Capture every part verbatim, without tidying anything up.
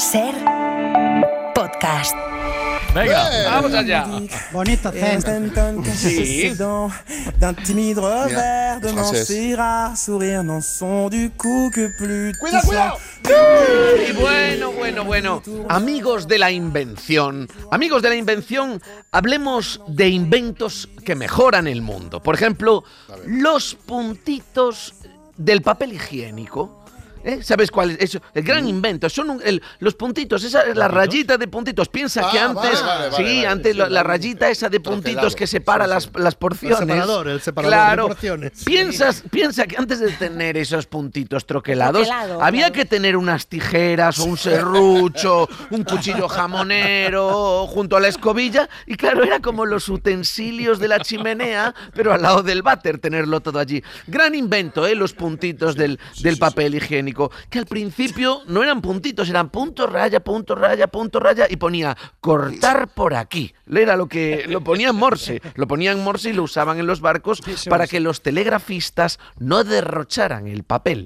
Ser podcast. Venga, vamos allá. Bonito acento. Sí. D'un timide revers de francés. Montserrat, sourire non sont du coup que plus. Cuidado, cuidado. Y bueno, bueno, bueno. Amigos de la invención, amigos de la invención, hablemos de inventos que mejoran el mundo. Por ejemplo, los puntitos del papel higiénico. ¿Eh? ¿Sabes cuál es eso? El gran invento. Son un, el, los puntitos, esa es la rayita de puntitos. Piensa Ah, que antes, vale, vale, vale, sí, vale, antes sí, la, la vale. rayita esa de puntitos Troquelado. que separa Sí, las, sí. las porciones. El separador, el separador claro. de porciones. Piensas, piensa que antes de tener esos puntitos troquelados, Troquelado, había claro. que tener unas tijeras o un serrucho, un cuchillo jamonero junto a la escobilla. Y claro, era como los utensilios de la chimenea, pero al lado del váter, tenerlo todo allí. Gran invento, ¿eh? Los puntitos del, del papel higiénico, que al principio no eran puntitos, eran punto, raya, punto, raya, punto, raya, y ponía cortar por aquí. Era lo que lo ponía en Morse, lo ponían en Morse y lo usaban en los barcos para que los telegrafistas no derrocharan el papel.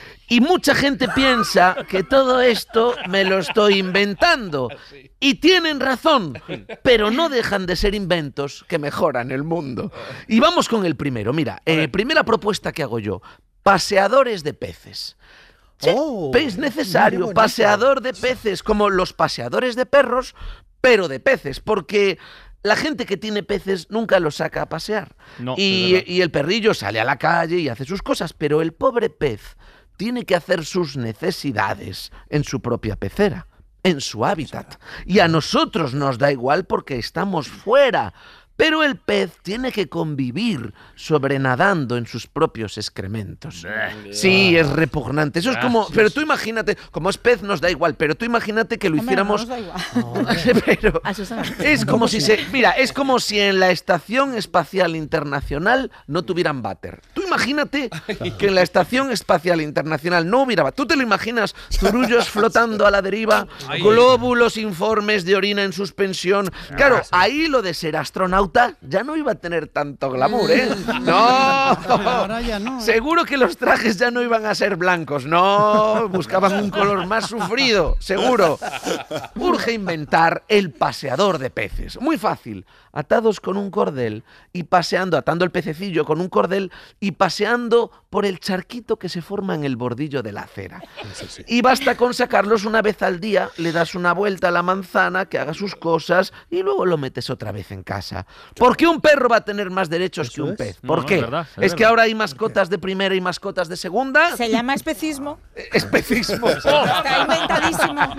Y mucha gente piensa que todo esto me lo estoy inventando. Y tienen razón, pero no dejan de ser inventos que mejoran el mundo. Y vamos con el primero. Mira, eh, primera propuesta que hago yo. Paseadores de peces. Sí, Oh, es necesario, muy bonito. paseador de peces, como los paseadores de perros, pero de peces, porque la gente que tiene peces nunca los saca a pasear. No, es y, verdad. y el perrillo sale a la calle y hace sus cosas, pero el pobre pez tiene que hacer sus necesidades en su propia pecera, en su hábitat. Y a nosotros nos da igual porque estamos fuera. Pero el pez tiene que convivir sobrenadando en sus propios excrementos. Sí, es repugnante. Eso es como... Pero tú imagínate, como es pez nos da igual, pero tú imagínate que lo Hombre, hiciéramos... no nos da igual. pero A Susana. es como si se... Mira, es como si en la Estación Espacial Internacional no tuvieran váter. Tú imagínate que en la Estación Espacial Internacional no hubiera váter. ¿Tú te lo imaginas? Zurullos flotando a la deriva, glóbulos informes de orina en suspensión. Claro, ahí lo de ser astronauta ya no iba a tener tanto glamour, ¿eh? No. Ahora ya no. Seguro que los trajes ya no iban a ser blancos, no, buscaban un color más sufrido, seguro. Urge inventar el paseador de peces. Muy fácil, atados con un cordel y paseando, atando el pececillo con un cordel y paseando por el charquito que se forma en el bordillo de la acera. Y basta con sacarlos una vez al día, le das una vuelta a la manzana, que haga sus cosas y luego lo metes otra vez en casa. ¿Por qué un perro va a tener más derechos Eso que un es. pez? ¿Por No, qué? es verdad, es ¿Es que verdad. ahora hay mascotas de primera y mascotas de segunda? Se llama especismo. Especismo. Está inventadísimo.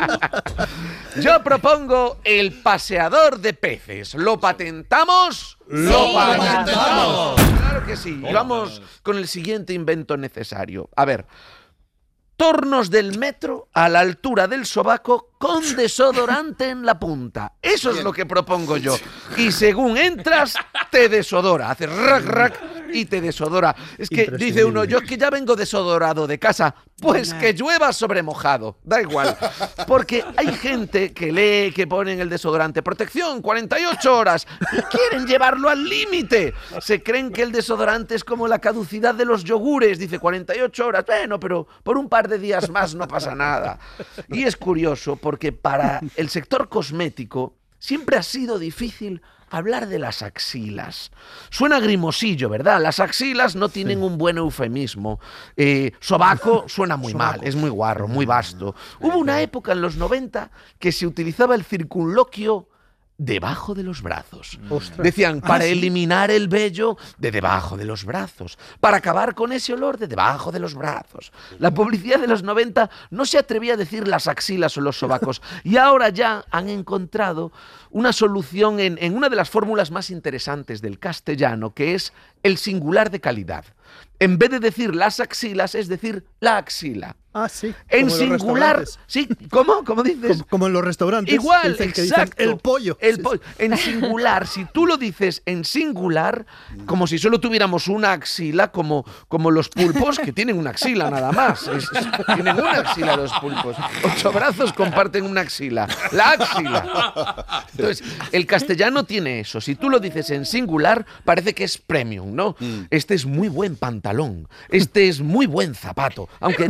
Yo propongo el paseador de peces. ¿Lo patentamos? ¡Lo patentamos! Claro que sí. Y vamos con el siguiente invento necesario. A ver. Tornos del metro a la altura del sobaco con desodorante en la punta. Eso es lo que propongo yo. Y según entras, te desodora. Haces rac, rac y te desodora. Es que dice uno, yo es que ya vengo desodorado de casa. Pues que llueva sobre mojado. Da igual. Porque hay gente que lee que ponen el desodorante protección cuarenta y ocho horas y quieren llevarlo al límite. Se creen que el desodorante es como la caducidad de los yogures. Dice cuarenta y ocho horas. Bueno, pero por un par de días más no pasa nada. Y es curioso porque para el sector cosmético siempre ha sido difícil hablar de las axilas. Suena grimosillo, ¿verdad? Las axilas no tienen un buen eufemismo. Eh, sobaco suena muy mal, es muy guarro, muy vasto. Hubo una época en los noventa que se utilizaba el circunloquio debajo de los brazos. Ostras. Decían, para Ah, sí. eliminar el vello de debajo de los brazos, para acabar con ese olor de debajo de los brazos. La publicidad de los noventa no se atrevía a decir las axilas o los sobacos, y ahora ya han encontrado una solución en, en una de las fórmulas más interesantes del castellano, que es el singular de calidad. En vez de decir las axilas, es decir la axila. Ah, sí. En como los singular, restaurantes. sí, ¿cómo? ¿Cómo dices? Como, como en los restaurantes. Igual, dicen que exacto. dicen el pollo. El Sí, pollo. En singular, si tú lo dices en singular, como si solo tuviéramos una axila, como, como los pulpos, que tienen una axila nada más. Es- es- tienen una axila los pulpos. Ocho brazos comparten una axila. La axila. Entonces, el castellano tiene eso. Si tú lo dices en singular, parece que es premium, ¿no? Este es muy buen pantalón. Este es muy buen zapato. Aunque te vayas a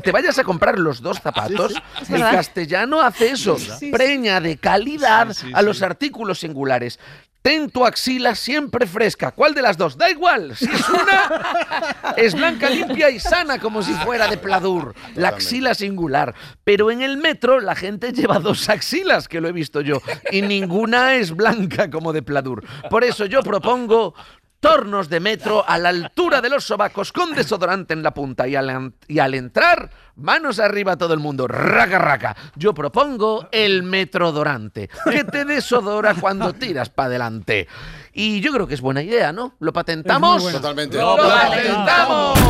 comprar los dos zapatos. Es El verdad. castellano hace eso, Sí, preña de calidad Sí, sí, a los sí. artículos singulares. Ten tu axila siempre fresca. ¿Cuál de las dos? Da igual. Si es una, es blanca, limpia y sana como si fuera de pladur. La axila singular. Pero en el metro la gente lleva dos axilas, que lo he visto yo, y ninguna es blanca como de pladur. Por eso yo propongo tornos de metro a la altura de los sobacos con desodorante en la punta y al, y al entrar, manos arriba todo el mundo, raca raca. Yo propongo el metrodorante, que te desodora cuando tiras para adelante. Y yo creo que es buena idea, ¿no? ¿Lo patentamos? Es muy buena. Totalmente. ¡Lo Lo patentamos!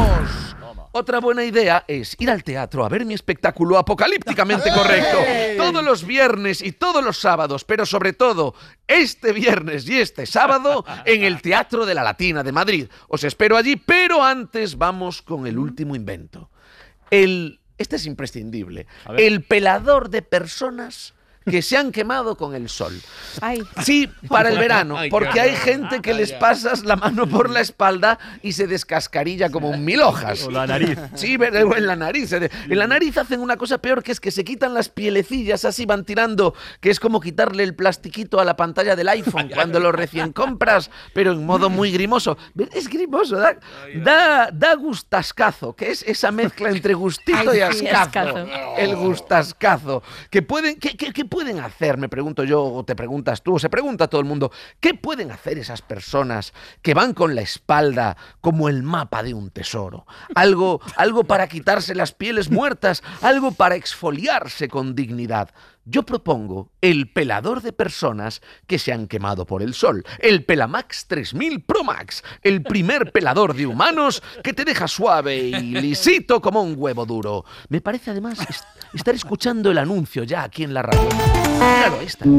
Otra buena idea es ir al teatro a ver mi espectáculo apocalípticamente correcto. Todos los viernes y todos los sábados, pero sobre todo este viernes y este sábado en el Teatro de la Latina de Madrid. Os espero allí, pero antes vamos con el último invento. El... Este es imprescindible. El pelador de personas que se han quemado con el sol. Ay, Sí, para el verano, Ay, porque claro. hay gente que les pasas la mano por la espalda y se descascarilla como un mil hojas. O la nariz. Sí, pero en la nariz. En la nariz hacen una cosa peor, que es que se quitan las pielecillas, así van tirando, que es como quitarle el plastiquito a la pantalla del iPhone cuando lo recién compras, pero en modo muy grimoso. Es grimoso, da, da, da gustascazo, que es esa mezcla entre gustito Ay, y sí, ascazo. ascazo. El gustascazo. ¿Qué pueden, qué, qué- qué pueden hacer? Me pregunto yo, o te preguntas tú, o se pregunta todo el mundo. ¿Qué pueden hacer esas personas que van con la espalda como el mapa de un tesoro? Algo, algo para quitarse las pieles muertas, algo para exfoliarse con dignidad. Yo propongo el pelador de personas que se han quemado por el sol. El Pelamax tres mil Pro Max. El primer pelador de humanos que te deja suave y lisito como un huevo duro. Me parece además est- estar escuchando el anuncio ya aquí en la radio. Claro, ahí está.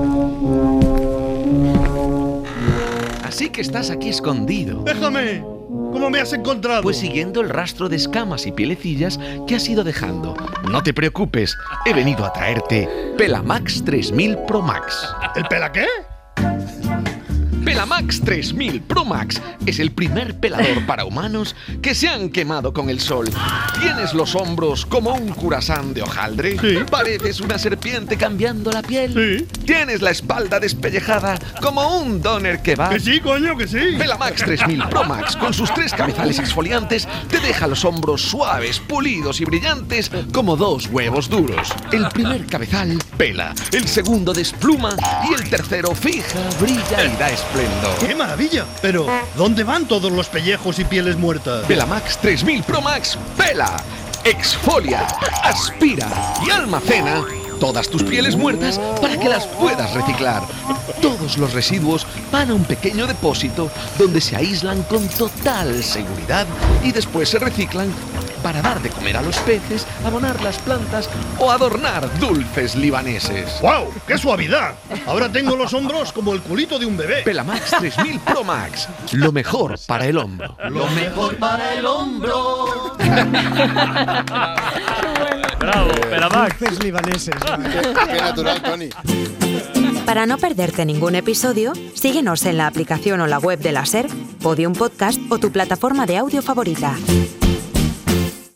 Así que estás aquí escondido. ¡Déjame! ¿Cómo me has encontrado? Pues siguiendo el rastro de escamas y pielecillas que has ido dejando. No te preocupes, he venido a traerte Pelamax tres mil Pro Max. ¿El pela qué? Pelamax tres mil Pro Max es el primer pelador para humanos que se han quemado con el sol. ¿Tienes los hombros como un curasán de hojaldre? Sí. ¿Pareces una serpiente cambiando la piel? Sí. ¿Tienes la espalda despellejada como un doner kebab? Que sí, coño, que sí. Pelamax tres mil Pro Max, con sus tres cabezales exfoliantes, te deja los hombros suaves, pulidos y brillantes como dos huevos duros. El primer cabezal pela, el segundo despluma y el tercero fija, brilla y da esplendor. ¡Qué maravilla! Pero, ¿dónde van todos los pellejos y pieles muertas? Pelamax tres mil Pro Max pela, exfolia, aspira y almacena todas tus pieles muertas para que las puedas reciclar. Todos los residuos van a un pequeño depósito donde se aíslan con total seguridad y después se reciclan para dar de comer a los peces, abonar las plantas o adornar dulces libaneses. ¡Wow! ¡Qué suavidad! Ahora tengo los hombros como el culito de un bebé. Pelamax tres mil Pro Max, lo mejor para el hombro. Lo mejor para el hombro. Bravo, Pelamax. Dulces libaneses. Qué, qué natural, Tony. Para no perderte ningún episodio, síguenos en la aplicación o la web de la SER, Podium Podcast o tu plataforma de audio favorita.